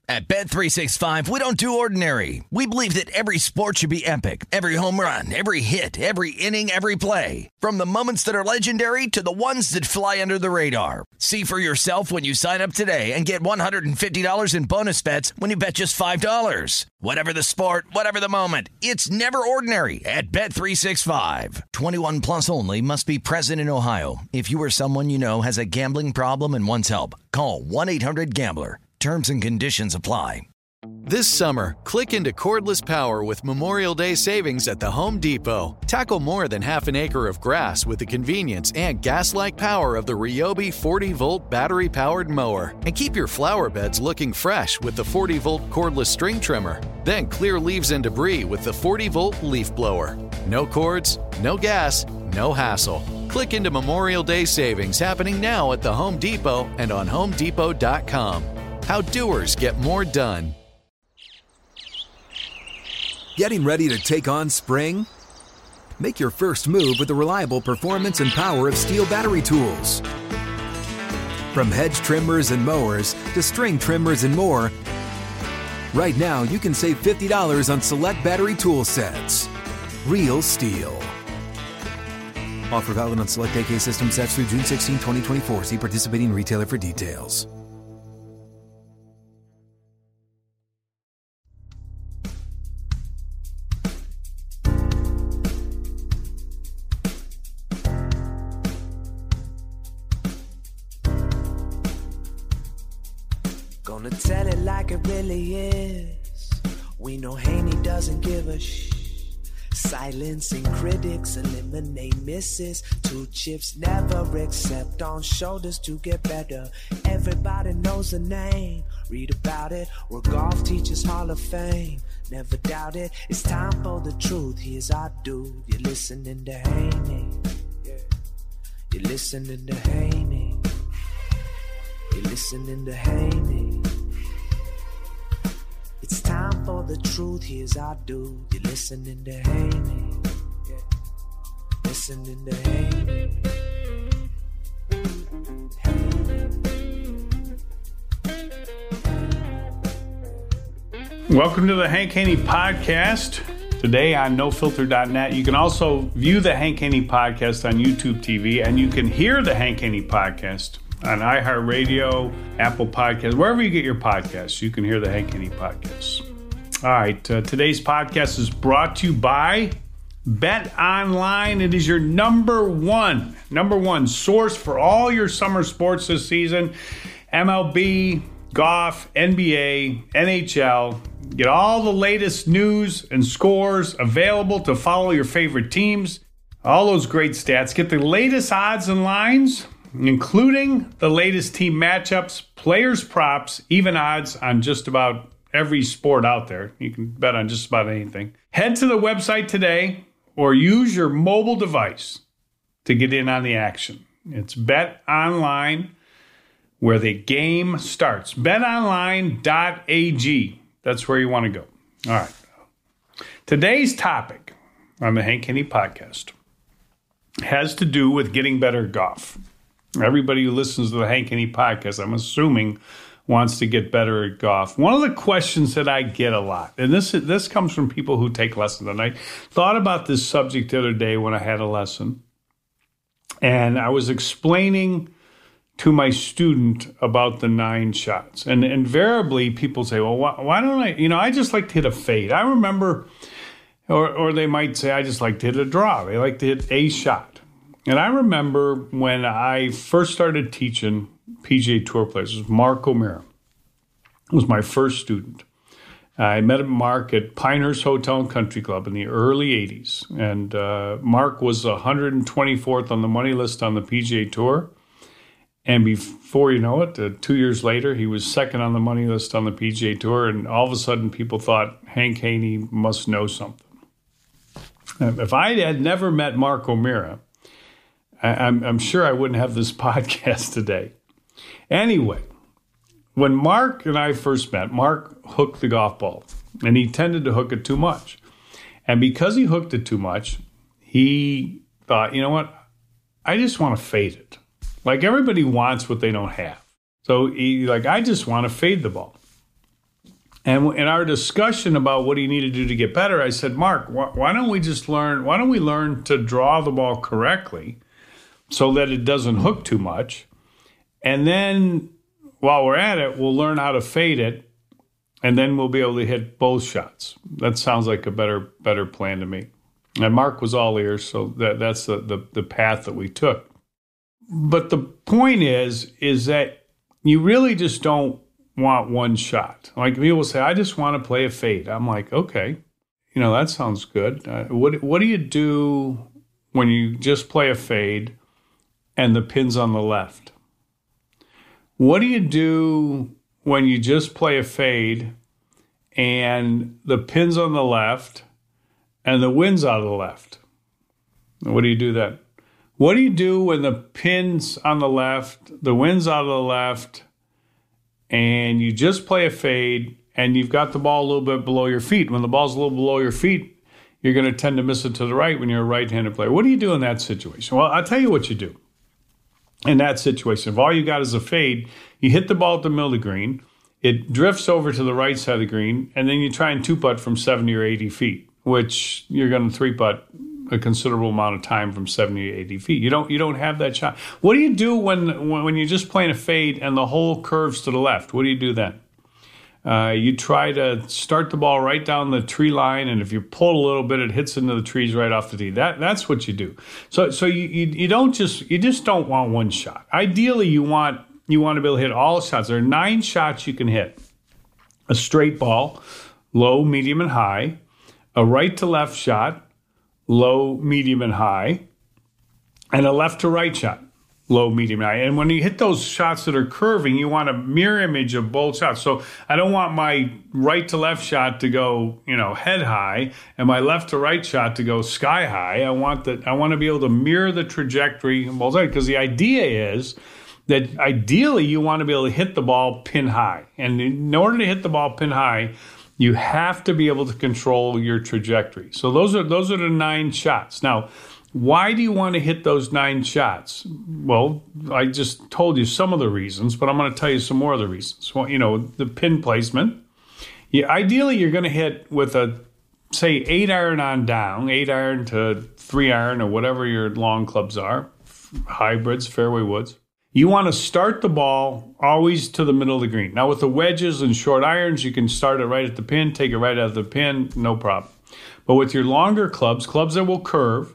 At Bet365, we don't do ordinary. We believe that every sport should be epic. Every home run, every hit, every inning, every play. From the moments that are legendary to the ones that fly under the radar. See for yourself when you sign up today and get $150 in bonus bets when you bet just $5. Whatever the sport, whatever the moment, it's never ordinary at Bet365. 21 plus only. Must be present in Ohio. If you or someone you know has a gambling problem and wants help, call 1-800-GAMBLER. Terms and conditions apply. This summer, click into cordless power with Memorial Day savings at the Home Depot. Tackle more than half an acre of grass with the convenience and gas-like power of the Ryobi 40-volt battery-powered mower. And keep your flower beds looking fresh with the 40-volt cordless string trimmer. Then clear leaves and debris with the 40-volt leaf blower. No cords, no gas, no hassle. Click into Memorial Day savings happening now at the Home Depot and on HomeDepot.com. How doers get more done. Getting ready to take on spring? Make your first move with the reliable performance and power of Steel battery tools. From hedge trimmers and mowers to string trimmers and more, right now you can save $50 on select battery tool sets. Real Steel. Offer valid on select AK system sets through June 16, 2024. See participating retailer for details. Gonna tell it like it really is. We know Haney doesn't give a Silencing critics, eliminate misses. 2 chips never accept on shoulders to get better. Everybody knows the name. Read about it. We're golf teachers Hall of Fame. Never doubt it. It's time for the truth. Here's our dude. You're listening to Haney. You're listening to Haney. You're listening to Haney. It's time for the truth, here's our dude. You're listening to Haney. Listening to Haney. Welcome to the Hank Haney Podcast. Today on NoFilter.net. You can also view the Hank Haney Podcast on YouTube TV, and you can hear the Hank Haney Podcast on iHeartRadio, Apple Podcasts, wherever you get your podcasts, you can hear the Hank Haney Podcast. All right, today's podcast is brought to you by Bet Online. It is your number one source for all your summer sports this season. MLB, golf, NBA, NHL. Get all the latest news and scores available to follow your favorite teams. All those great stats. Get the latest odds and lines, including the latest team matchups, players' props, even odds on just about every sport out there. You can bet on just about anything. Head to the website today or use your mobile device to get in on the action. It's Bet Online, where the game starts. BetOnline.ag. That's where you want to go. All right. Today's topic on the Hank Haney Podcast has to do with getting better at golf. Everybody who listens to the Hank Haney Podcast, I'm assuming, wants to get better at golf. One of the questions that I get a lot, and this comes from people who take lessons, and I thought about this subject the other day when I had a lesson, and I was explaining to my student about the 9 shots. And invariably, people say, well, why don't I just like to hit a fade. I remember, or they might say, I just like to hit a draw. They like to hit a shot. And I remember when I first started teaching PGA Tour players, it was Mark O'Meara. It was my first student. I met Mark at Pinehurst Hotel and Country Club in the early 80s. And Mark was 124th on the money list on the PGA Tour. And before you know it, 2 years later, he was second on the money list on the PGA Tour. And all of a sudden, people thought Hank Haney must know something. If I had never met Mark O'Meara, I'm sure I wouldn't have this podcast today. Anyway, when Mark and I first met, Mark hooked the golf ball, and he tended to hook it too much. And because he hooked it too much, he thought, you know what? I just want to fade it. Like everybody wants what they don't have. So I just want to fade the ball. And in our discussion about what do you need to do to get better, I said, Mark, why don't we learn to draw the ball correctly so that it doesn't hook too much? And then while we're at it, we'll learn how to fade it, and then we'll be able to hit both shots. That sounds like a better plan to me. And Mark was all ears, so that's the path that we took. But the point is that you really just don't want one shot. Like people say, I just want to play a fade. I'm like, okay, that sounds good. What do you do when you just play a fade and the pin's on the left? What do you do when you just play a fade and the pin's on the left and the wind's out of the left? What do you do then? What do you do when the pin's on the left, the wind's out of the left, and you just play a fade and you've got the ball a little bit below your feet? When the ball's a little below your feet, you're going to tend to miss it to the right when you're a right-handed player. What do you do in that situation? Well, I'll tell you what you do. In that situation, if all you got is a fade, you hit the ball at the middle of the green, it drifts over to the right side of the green, and then you try and two-putt from 70 or 80 feet, which you're going to three-putt a considerable amount of time from 70 to 80 feet. You don't have that shot. What do you do when you're just playing a fade and the hole curves to the left? What do you do then? You try to start the ball right down the tree line, and if you pull a little bit, it hits into the trees right off the tee. That's what you do. So you just don't want one shot. Ideally, you want to be able to hit all shots. There are 9 shots you can hit: a straight ball, low, medium, and high; a right to left shot, low, medium, and high; and a left to right shot, low, medium, high. And when you hit those shots that are curving, you want a mirror image of both shots. So I don't want my right to left shot to go, head high, and my left to right shot to go sky high. I want to be able to mirror the trajectory of both sides, because the idea is that ideally you want to be able to hit the ball pin high. And in order to hit the ball pin high, you have to be able to control your trajectory. So those are the 9 shots. Now, why do you want to hit those 9 shots? Well, I just told you some of the reasons, but I'm going to tell you some more of the reasons. Well, the pin placement. Ideally, you're going to hit with a, say, 8-iron on down, 8-iron to 3-iron or whatever your long clubs are, hybrids, fairway woods. You want to start the ball always to the middle of the green. Now, with the wedges and short irons, you can start it right at the pin, take it right out of the pin, no problem. But with your longer clubs that will curve,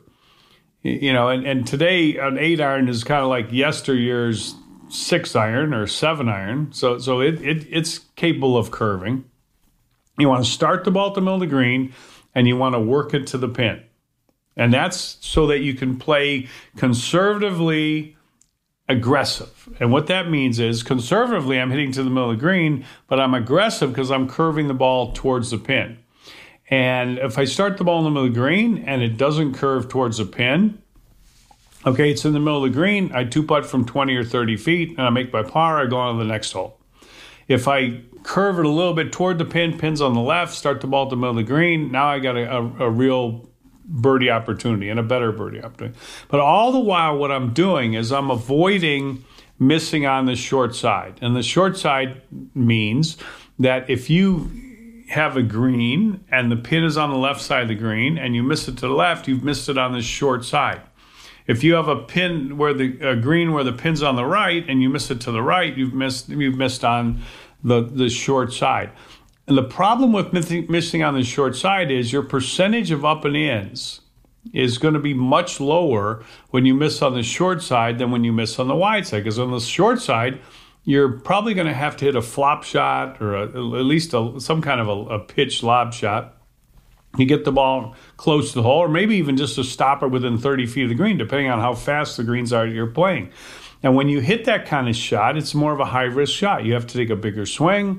and today an 8-iron is kind of like yesteryear's 6-iron or 7-iron. So it's capable of curving. You want to start the ball at the middle of the green, and you want to work it to the pin. And that's so that you can play conservatively aggressive. And what that means is conservatively, I'm hitting to the middle of the green, but I'm aggressive because I'm curving the ball towards the pin. And if I start the ball in the middle of the green and it doesn't curve towards the pin, okay, it's in the middle of the green, I two-putt from 20 or 30 feet, and I make my par, I go on to the next hole. If I curve it a little bit toward the pin, pin's on the left, start the ball at the middle of the green, now I got a real birdie opportunity and a better birdie opportunity. But all the while, what I'm doing is I'm avoiding missing on the short side. And the short side means that if you have a green and the pin is on the left side of the green and you miss it to the left, you've missed it on the short side. If you have a pin where a green where the pin's on the right and you miss it to the right, you've missed on the short side. And the problem with missing on the short side is your percentage of up and ins is going to be much lower when you miss on the short side than when you miss on the wide side. Because on the short side, you're probably going to have to hit a flop shot or at least some kind of a pitch lob shot. You get the ball close to the hole, or maybe even just a stopper within 30 feet of the green, depending on how fast the greens are you're playing. And when you hit that kind of shot, it's more of a high-risk shot. You have to take a bigger swing.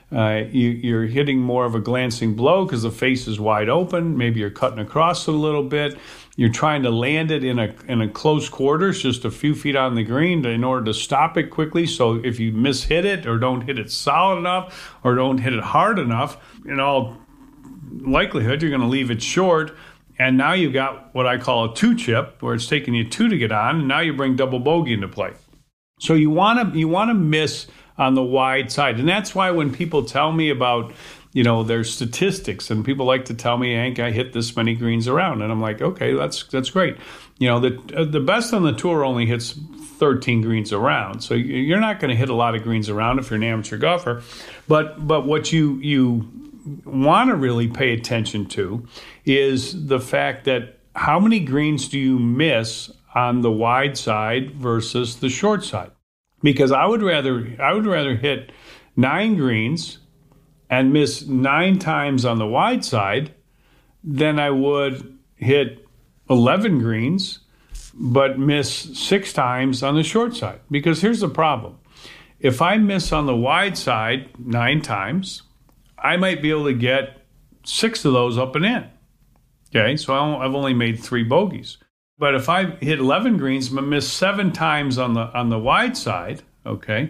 You're hitting more of a glancing blow because the face is wide open. Maybe you're cutting across it a little bit. You're trying to land it in a close quarters, just a few feet on the green in order to stop it quickly. So if you mishit it or don't hit it solid enough or don't hit it hard enough, in all likelihood, you're going to leave it short. And now you've got what I call a 2-chip, where it's taking you 2 to get on, and now you bring double bogey into play. So you want to miss on the wide side. And that's why when people tell me about, their statistics, and people like to tell me, Hank, I hit this many greens around. And I'm like, okay, that's great. The best on the tour only hits 13 greens around. So you're not going to hit a lot of greens around if you're an amateur golfer. But what you want to really pay attention to is the fact that how many greens do you miss on the wide side versus the short side? Because I would rather hit 9 greens and miss 9 times on the wide side than I would hit 11 greens but miss 6 times on the short side. Because here's the problem. If I miss on the wide side 9 times, I might be able to get 6 of those up and in. Okay, so I've only made 3 bogeys. But if I hit 11 greens but miss 7 times on the wide side, okay,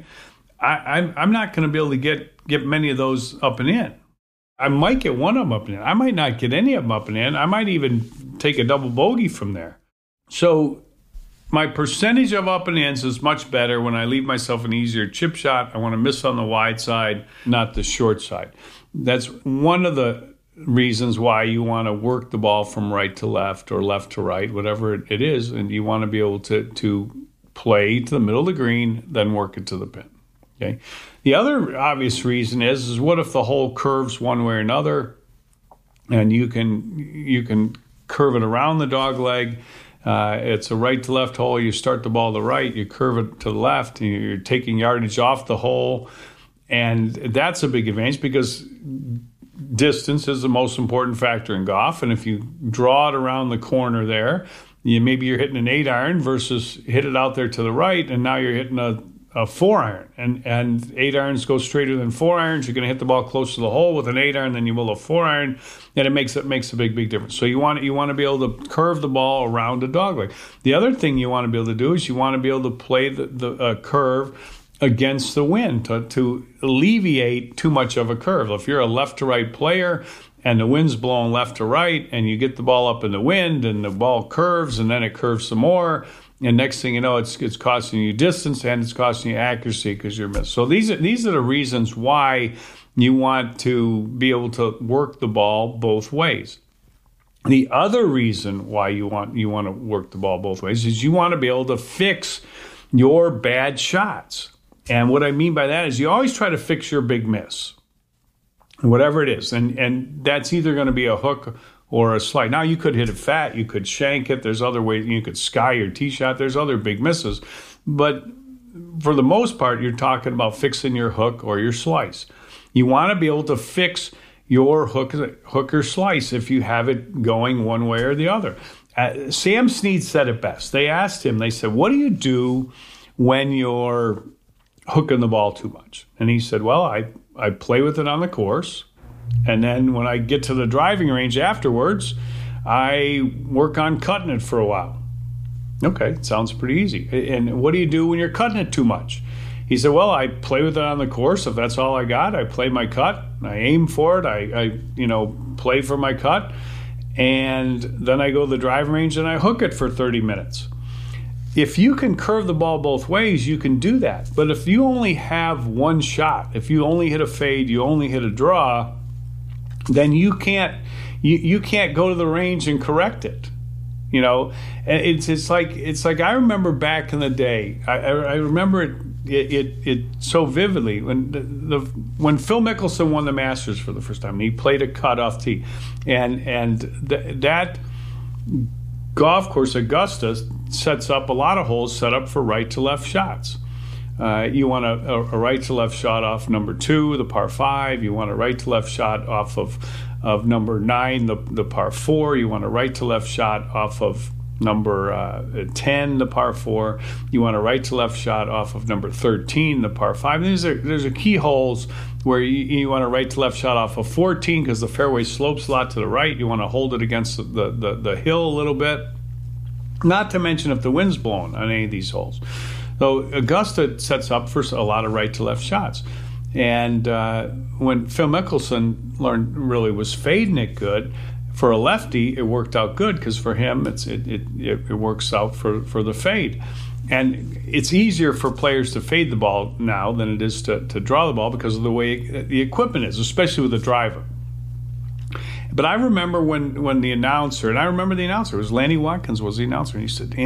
I'm not going to be able to get many of those up and in. I might get one of them up and in. I might not get any of them up and in. I might even take a double bogey from there. So my percentage of up and ins is much better when I leave myself an easier chip shot. I want to miss on the wide side, not the short side. That's one of the reasons why you want to work the ball from right to left or left to right, whatever it is, and you want to be able to play to the middle of the green, then work it to the pin. Okay. The other obvious reason is what if the hole curves one way or another, and you can curve it around the dog leg. It's a right to left hole. You start the ball to the right, you curve it to the left, and you're taking yardage off the hole, and that's a big advantage because distance is the most important factor in golf. And if you draw it around the corner there, maybe you're hitting an 8-iron versus hit it out there to the right, and now you're hitting a 4-iron. And 8-irons go straighter than 4-irons. You're going to hit the ball close to the hole with an 8-iron than you will a 4-iron, and it makes a big difference. So you want to be able to curve the ball around a dogleg. The other thing you want to be able to do is you want to be able to play the curve against the wind to alleviate too much of a curve. If you're a left to right player and the wind's blowing left to right and you get the ball up in the wind and the ball curves and then it curves some more, and next thing you know, it's costing you distance and it's costing you accuracy because you're missed. So these are the reasons why you want to be able to work the ball both ways. The other reason why you want to work the ball both ways is you want to be able to fix your bad shots. And what I mean by that is you always try to fix your big miss, whatever it is. And that's either going to be a hook or a slide. Now, you could hit it fat. You could shank it. There's other ways. You could sky your tee shot. There's other big misses. But for the most part, you're talking about fixing your hook or your slice. You want to be able to fix your hook or slice if you have it going one way or the other. Sam Snead said it best. They asked him, they said, what do you do when you're hooking the ball too much? And he said, well, I play with it on the course, and then when I get to the driving range afterwards, I work on cutting it for a while. Okay, sounds pretty easy. And what do you do when you're cutting it too much? He said, well, I play with it on the course. If that's all I got, I play my cut. I aim for it. I play for my cut. And then I go to the driving range and I hook it for 30 minutes. If you can curve the ball both ways, you can do that. But if you only have one shot, if you only hit a fade, you only hit a draw, then you can't go to the range and correct it. You know, it's like I remember back in the day. I remember it so vividly when Phil Mickelson won the Masters for the first time. And he played a cut off tee, and that golf course, Augusta, sets up a lot of holes set up for right to left shots. You want a right to left shot off number 2, the par 5. You want a right to left shot off of number 9, the par 4. You want a right to left shot off of number 10, the par 4. You want a right to left shot off of number 13, the par 5. There's a key holes where you want a right to left shot off of 14 because the fairway slopes a lot to the right. You want to hold it against the hill a little bit. Not to mention if the wind's blowing on any of these holes. So Augusta sets up for a lot of right to left shots. And when Phil Mickelson was fading it good, for a lefty, it worked out good because for him, it works out for the fade. And it's easier for players to fade the ball now than it is to draw the ball because of the way the equipment is, especially with the driver. But I remember when the announcer, it was Lanny Watkins was the announcer, and he said,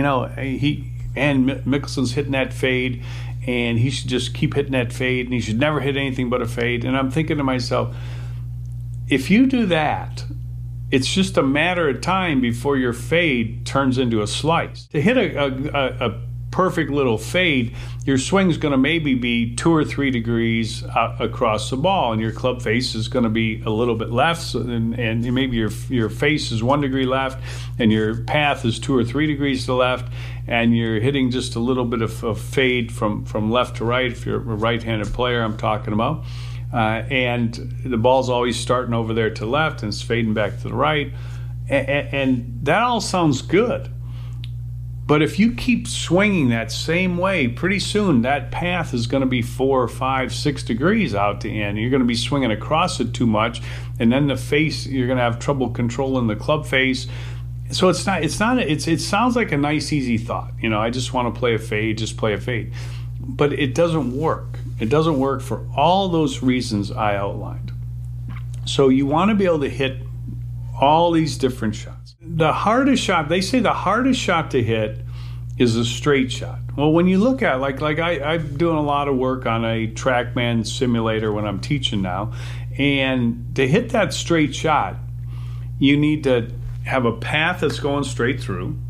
Mickelson's hitting that fade, and he should just keep hitting that fade, and he should never hit anything but a fade. And I'm thinking to myself, if you do that, it's just a matter of time before your fade turns into a slice. To hit a perfect little fade, your swing's going to maybe be 2 or 3 degrees across the ball, and your club face is going to be a little bit left, and maybe your face is 1 degree left, and your path is 2 or 3 degrees to the left, and you're hitting just a little bit of fade from left to right. If you're a right-handed player, I'm talking about. And the ball's always starting over there to the left and it's fading back to the right. And that all sounds good. But if you keep swinging that same way, pretty soon that path is going to be 4, 5, 6 degrees out to end. You're going to be swinging across it too much. And then the face, you're going to have trouble controlling the club face. So it sounds like a nice, easy thought. I just want to play a fade, just play a fade. But it doesn't work. It doesn't work for all those reasons I outlined. So you want to be able to hit all these different shots. The hardest shot, they say the hardest shot to hit is a straight shot. Well, when you look at I'm doing a lot of work on a TrackMan simulator when I'm teaching now, and to hit that straight shot, you need to have a path that's going straight through,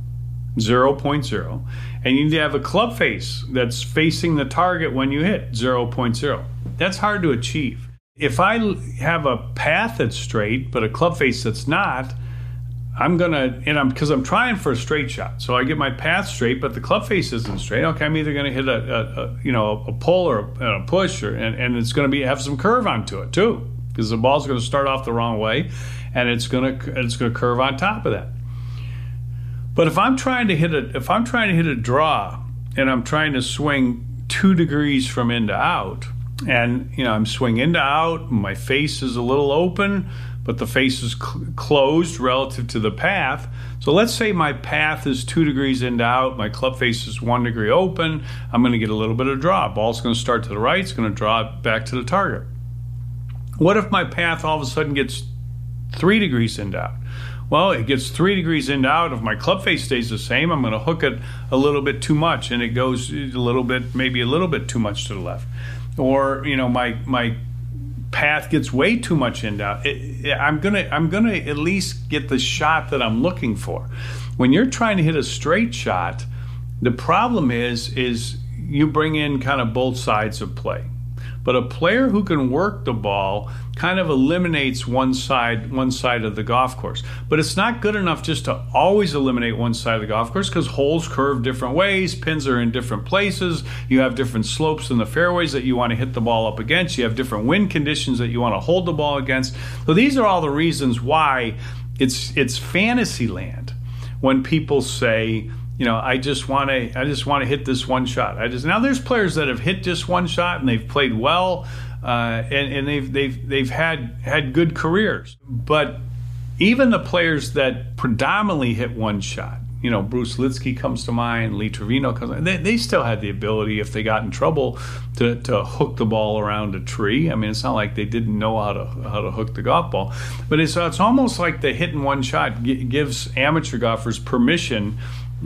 0.0, and you need to have a club face that's facing the target when you hit, 0.0. That's hard to achieve. If I have a path that's straight but a club face that's not, because I'm trying for a straight shot. So I get my path straight, but the club face isn't straight. Okay, I'm either going to hit a pull or a push, and it's going to have some curve onto it too, because the ball's going to start off the wrong way, and it's going to curve on top of that. But if I'm trying to hit a draw, and I'm trying to swing 2 degrees from in to out, and I'm swinging in to out, my face is a little open, but the face is closed relative to the path. So let's say my path is 2 degrees in to out, my club face is 1 degree open, I'm going to get a little bit of draw. Ball's going to start to the right, it's going to draw back to the target. What if my path all of a sudden gets 3 degrees in to out? Well, it gets 3 degrees in to out. If my club face stays the same, I'm going to hook it a little bit too much, and it goes maybe a little bit too much to the left. Or, my path gets way too much in to out. I'm gonna at least get the shot that I'm looking for. When you're trying to hit a straight shot, the problem is you bring in kind of both sides of play. But a player who can work the ball kind of eliminates one side of the golf course. But it's not good enough just to always eliminate one side of the golf course, because holes curve different ways, pins are in different places, you have different slopes in the fairways that you want to hit the ball up against, you have different wind conditions that you want to hold the ball against. So these are all the reasons why it's fantasy land when people say, I just want to hit this one shot. Now there's players that have hit just one shot and they've played well, and they've had good careers. But even the players that predominantly hit one shot, Bruce Litsky comes to mind, Lee Trevino comes to mind, they still had the ability, if they got in trouble, to hook the ball around a tree. I mean, it's not like they didn't know how to hook the golf ball, but it's almost like the hitting one shot gives amateur golfers permission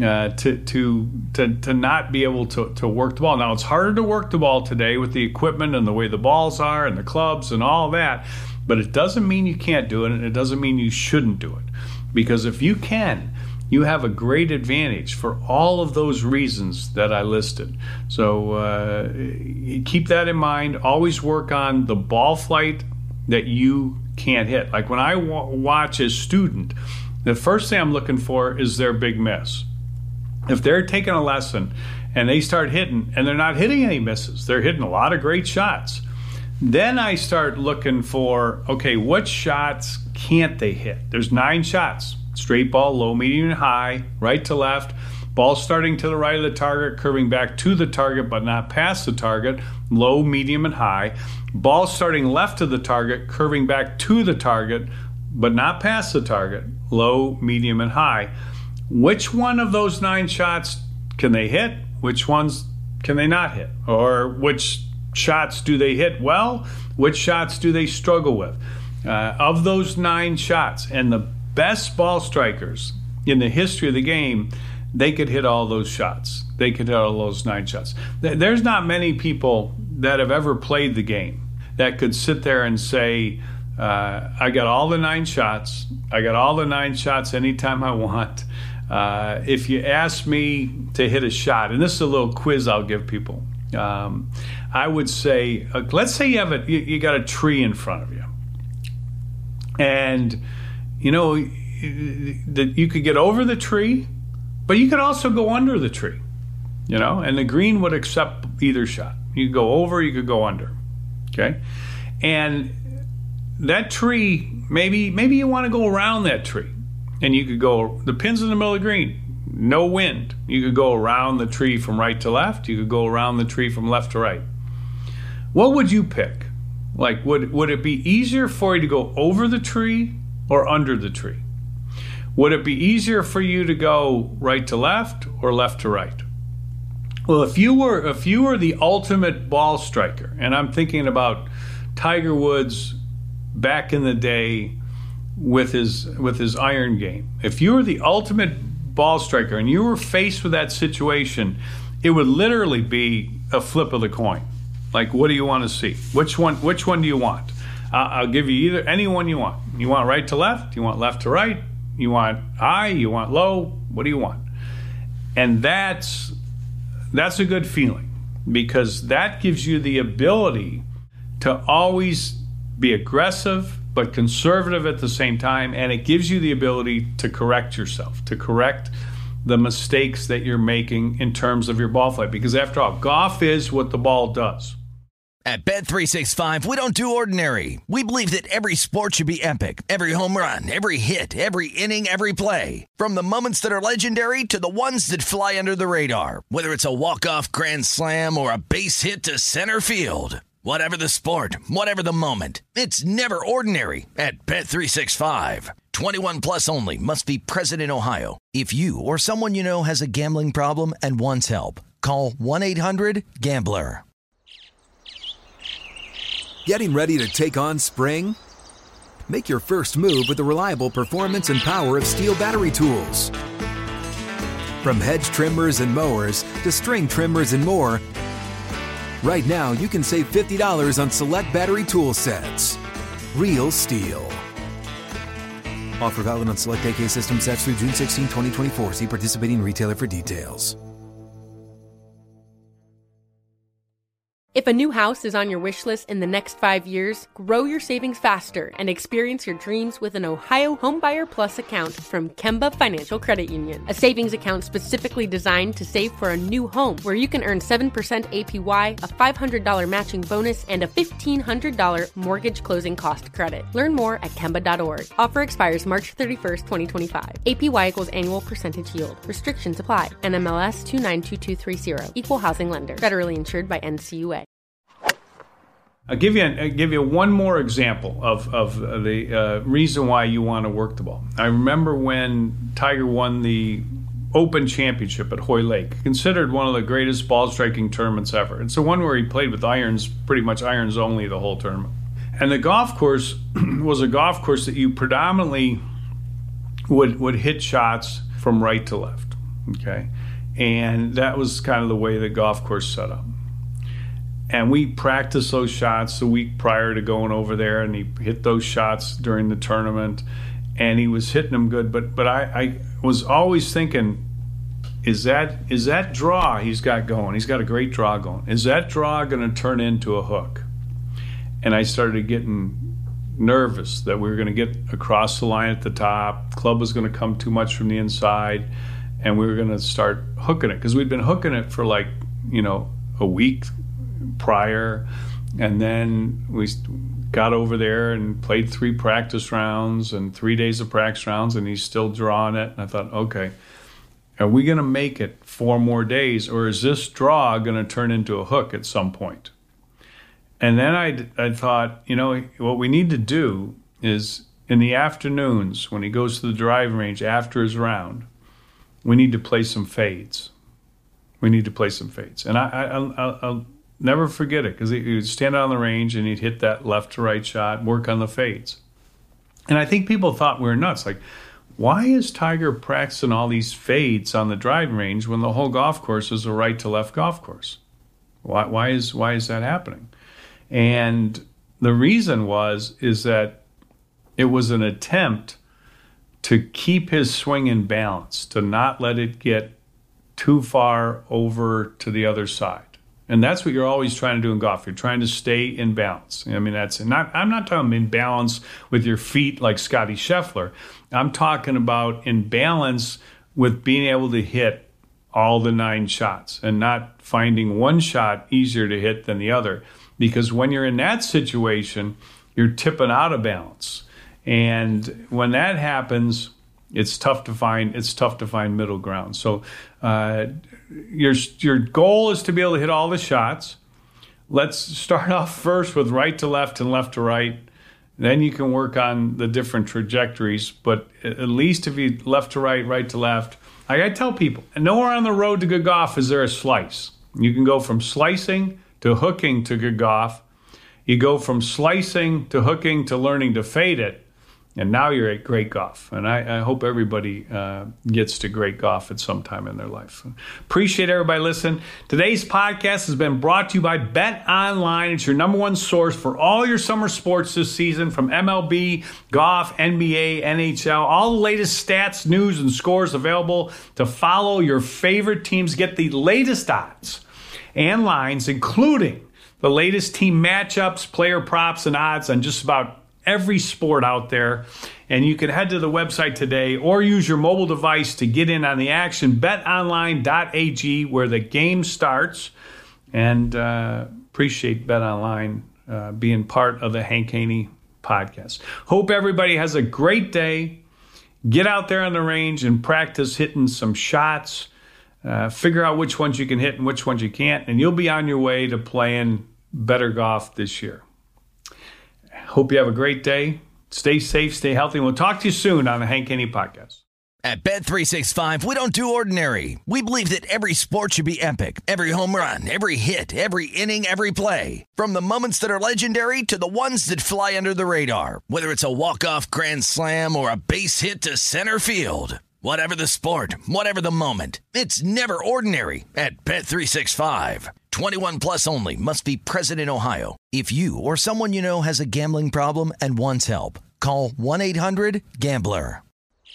to not be able to work the ball. Now, it's harder to work the ball today with the equipment and the way the balls are and the clubs and all that, but it doesn't mean you can't do it, and it doesn't mean you shouldn't do it. Because if you can, you have a great advantage for all of those reasons that I listed. So keep that in mind. Always work on the ball flight that you can't hit. Like when I watch a student, the first thing I'm looking for is their big miss. If they're taking a lesson and they start hitting and they're not hitting any misses, they're hitting a lot of great shots, then I start looking for, okay, what shots can't they hit? There's 9 shots: straight ball, low, medium, and high, right to left, ball starting to the right of the target, curving back to the target but not past the target, low, medium, and high, ball starting left of the target, curving back to the target but not past the target, low, medium, and high. Which one of those 9 shots can they hit? Which ones can they not hit? Or which shots do they hit well? Which shots do they struggle with? Of those 9 shots, and the best ball strikers in the history of the game, they could hit all those shots. They could hit all those 9 shots. There's not many people that have ever played the game that could sit there and say, I got all the 9 shots. I got all the 9 shots anytime I want. If you ask me to hit a shot, and this is a little quiz I'll give people, I would say, let's say you got a tree in front of you, and that you could get over the tree, but you could also go under the tree, and the green would accept either shot. You could go over, you could go under, okay? And that tree, maybe you want to go around that tree, and you could go, the pin's in the middle of the green, no wind. You could go around the tree from right to left. You could go around the tree from left to right. What would you pick? Like, would it be easier for you to go over the tree or under the tree? Would it be easier for you to go right to left or left to right? Well, if you were the ultimate ball striker, and I'm thinking about Tiger Woods back in the day with his iron game. If you were the ultimate ball striker and you were faced with that situation, it would literally be a flip of the coin. Like, what do you want to see? Which one do you want? I'll give you any one you want. You want right to left? You want left to right? You want high? You want low? What do you want? And that's a good feeling, because that gives you the ability to always be aggressive but conservative at the same time, and it gives you the ability to correct yourself, to correct the mistakes that you're making in terms of your ball flight, because after all, golf is what the ball does. At Bet365, we don't do ordinary. We believe that every sport should be epic. Every home run, every hit, every inning, every play. From the moments that are legendary to the ones that fly under the radar. Whether it's a walk-off grand slam or a base hit to center field. Whatever the sport, whatever the moment. It's never ordinary at Bet365. 21 plus only. Must be present in Ohio. If you or someone you know has a gambling problem and wants help, call 1-800-GAMBLER. Getting ready to take on spring? Make your first move with the reliable performance and power of Steel battery tools. From hedge trimmers and mowers to string trimmers and more, right now you can save $50 on select battery tool sets. Real Steel. Offer valid on select AK system sets through June 16, 2024. See participating retailer for details. If a new house is on your wish list in the next 5 years, grow your savings faster and experience your dreams with an Ohio Homebuyer Plus account from Kemba Financial Credit Union. A savings account specifically designed to save for a new home, where you can earn 7% APY, a $500 matching bonus, and a $1,500 mortgage closing cost credit. Learn more at Kemba.org. Offer expires March 31st, 2025. APY equals annual percentage yield. Restrictions apply. NMLS 292230. Equal housing lender. Federally insured by NCUA. I'll give you one more example of the reason why you want to work the ball. I remember when Tiger won the Open Championship at Hoy Lake, considered one of the greatest ball striking tournaments ever. It's the one where he played with irons, pretty much irons only the whole tournament. And the golf course was a golf course that you predominantly would hit shots from right to left, okay? And that was kind of the way the golf course set up. And we practiced those shots the week prior to going over there, and he hit those shots during the tournament, and he was hitting them good. But I was always thinking, is that draw he's got going? He's got a great draw going. Is that draw going to turn into a hook? And I started getting nervous that we were going to get across the line at the top. Club was going to come too much from the inside, and we were going to start hooking it, because we'd been hooking it for a week prior, and then we got over there and played 3 practice rounds and 3 days of practice rounds, and he's still drawing it. And I thought, okay, are we going to make it 4 more days, or is this draw going to turn into a hook at some point? And then I thought, what we need to do is, in the afternoons when he goes to the driving range after his round, we need to play some fades. we need to play some fades. And I'll never forget it, because he'd stand out on the range and he'd hit that left to right shot, work on the fades. And I think people thought we were nuts. Like, why is Tiger practicing all these fades on the driving range when the whole golf course is a right to left golf course? Why is that happening? And the reason is that it was an attempt to keep his swing in balance, to not let it get too far over to the other side. And that's what you're always trying to do in golf. You're trying to stay in balance. I mean, I'm not talking in balance with your feet like Scotty Scheffler. I'm talking about in balance with being able to hit all the 9 shots and not finding one shot easier to hit than the other. Because when you're in that situation, you're tipping out of balance. And when that happens, it's tough to find middle ground. So your goal is to be able to hit all the shots. Let's start off first with right to left and left to right. Then you can work on the different trajectories. But at least if you left to right, right to left, I tell people, nowhere on the road to good golf is there a slice. You can go from slicing to hooking to good golf. You go from slicing to hooking to learning to fade it. And now you're at great golf. And I hope everybody gets to great golf at some time in their life. Appreciate everybody listening. Today's podcast has been brought to you by Bet Online. It's your number one source for all your summer sports this season, from MLB, golf, NBA, NHL, all the latest stats, news, and scores available to follow your favorite teams. Get the latest odds and lines, including the latest team matchups, player props, and odds on just about every sport out there. And you can head to the website today or use your mobile device to get in on the action. BetOnline.ag, where the game starts. And appreciate BetOnline being part of the Hank Haney podcast. Hope everybody has a great day. Get out there on the range and practice hitting some shots. Figure out which ones you can hit and which ones you can't. And you'll be on your way to playing better golf this year. Hope you have a great day. Stay safe, stay healthy, and we'll talk to you soon on the Hank Haney Podcast. At Bet365, we don't do ordinary. We believe that every sport should be epic. Every home run, every hit, every inning, every play. From the moments that are legendary to the ones that fly under the radar. Whether it's a walk-off grand slam or a base hit to center field. Whatever the sport, whatever the moment, it's never ordinary at Bet365. 21 plus only. Must be present in Ohio. If you or someone you know has a gambling problem and wants help, call 1-800-GAMBLER.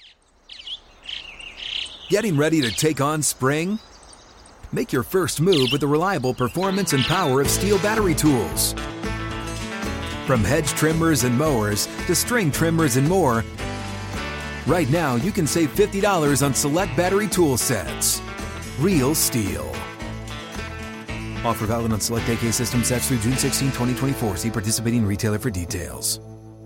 Getting ready to take on spring? Make your first move with the reliable performance and power of Steel battery tools. From hedge trimmers and mowers to string trimmers and more, right now you can save $50 on select battery tool sets. Real Steel. Offer valid on select AK system sets through June 16, 2024. See participating retailer for details.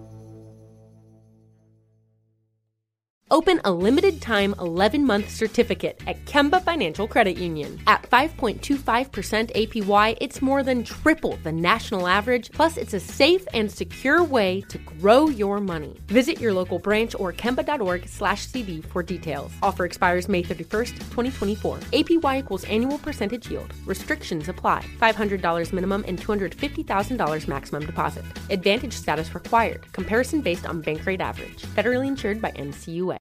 Open a limited-time 11-month certificate at Kemba Financial Credit Union. At 5.25% APY, it's more than triple the national average, plus it's a safe and secure way to grow your money. Visit your local branch or kemba.org/cb for details. Offer expires May 31st, 2024. APY equals annual percentage yield. Restrictions apply. $500 minimum and $250,000 maximum deposit. Advantage status required. Comparison based on bank rate average. Federally insured by NCUA.